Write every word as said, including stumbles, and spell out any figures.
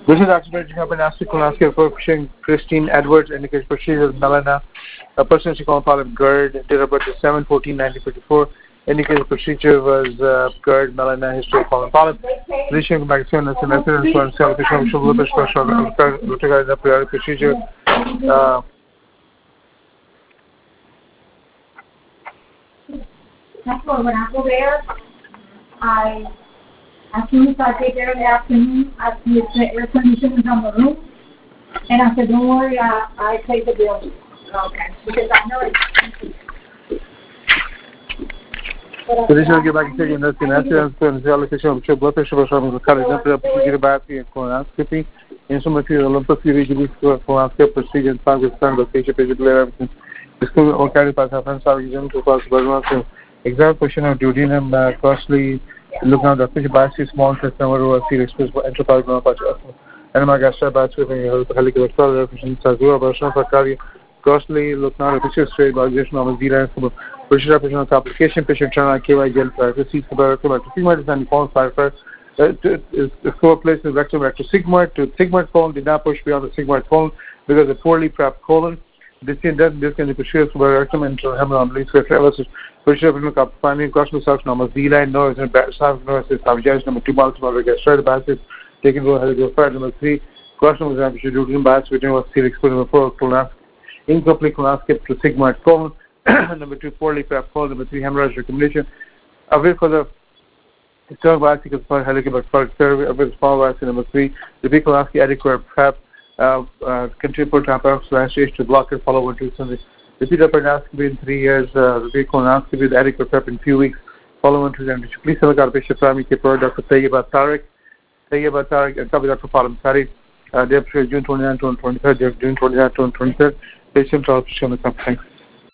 This is activating up an acid colonoscopy for Christine Edwards, indicates procedure of melena. A person she called polyp GERD, date of birth is seven fourteen nineteen fifty-four. Indicated procedure was uh, GERD, melena, history of colon polyp. Physician vaccine and evidence for self-expression, lupus, the periodic procedure. Uh, That's why when I go there, I, as soon as I get there in the afternoon, I see the air conditioning on the room, and I said, don't worry, I, I pay the bill. Okay. Because I know it's Physician will get back and take an accident and allocation of blood pressure from the cardiac procedure biopsy and colonoscopy. Instrument Olympus usually colonoscopy procedure and five with time location patient layer everything. The school or cardiac path have friends are using to cause burden. Exam question of duodenum uh, costly looking at the patient biopsy small intestine or serious enterprise non-patch enema gastric biopsy and helicobacter representation zero version for cardiac costly look now at the straight validation of zero British representation complication patient turn on K Y gel therapy sees about sigmoid is and colon firefighter is score placed in rectum recto sigmoid to sigmoid colon did not push beyond the sigmoid colon because of poorly prepped colon. This is that this can be pursued by rectum and hemorrhage release with British representation finding costal suction number Z line noise and bad sound noise is objection number two multiple gastric biopsy taken to helicobacter number three costal examination duodenum biopsy between was serious number four colonoscopy incomplete colonoscopy to sigmoid colon. Number two, poorly prepped colon. Number three, hemorrhage recommendation. Away for the external biopsy because for helicobacter survey. Away the small biopsy. Number three, the big colonoscopy adequate prep. Uh, uh, continue for tampons last stage to block and follow one two Sunday. Repeat laparoscopy in three years. Uh, the big colonoscopy with adequate prep in few weeks. Follow one two Sunday. Please tell the patient primary care provider Doctor Tayyib Tariq. Tayyib Tariq and copy Doctor Palam Sari. Uh, Day of June twenty-ninth to twenty-third. June twenty-ninth to twenty-third. Patient all on the company. Thanks.